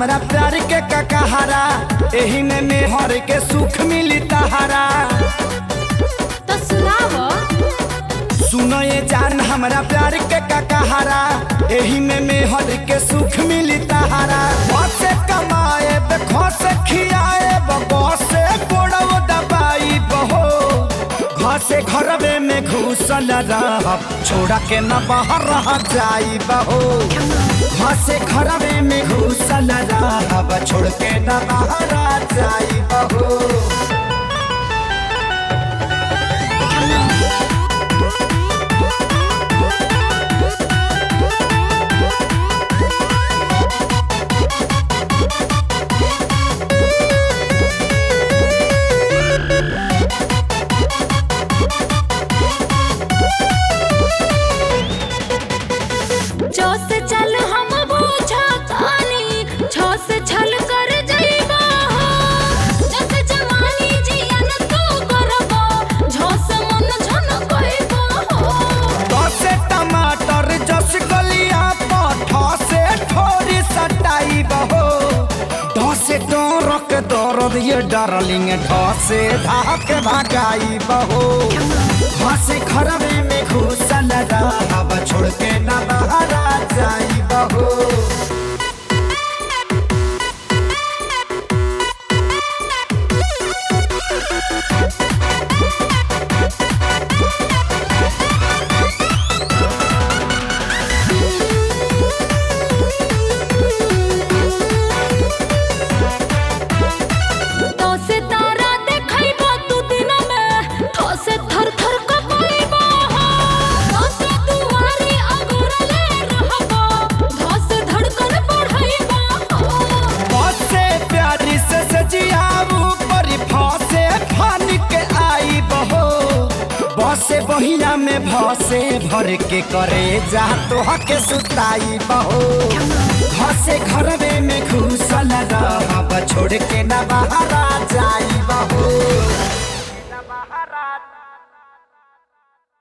हमरा प्यार के ककहरा एही में मेहर के सुख मिली तहरा। तो सुनाव। सुनो ये जान हमरा प्यार के ककहरा एही में मेहर के सुख मिली तहरा। से कमाए से खियाए से गोड़ो दबाई बहो घर से घरवे में घुसल रह छोड़ा के न बाहर रह जाई बहो। घर से घरवे में घुसल रह छोड़ के न बाहर जाई बहो। जो से चल हम बूझा तानी छो से छल कर जइबा हो। जस जवानी जियन तू करबो झो से मन झन कइबो हो। दसे टमाटर जस गलिया पठा से थोड़ी सटाई बहो। दसे डरक दर्द ये डार्लिंग ढसे धाक भगाई बहो। घसे घरवे में घुसल रह छोड़ के न बाहर जाई बहो। तो से तारा देखइबो तू दिन में ठो से थर थर कपइबो हो। तो से दुआरी अगुरले रहबो धो से धड़कन बढ़इबो हो। बसे प्यारी से सजियाऊ पर फासे फान के आई बहो। बसे बहिया में भसे भर के करे जा तो हके सुताई बहो। घसे घरवे में घुसल रह छोड़ के न बाहर जाई बहो।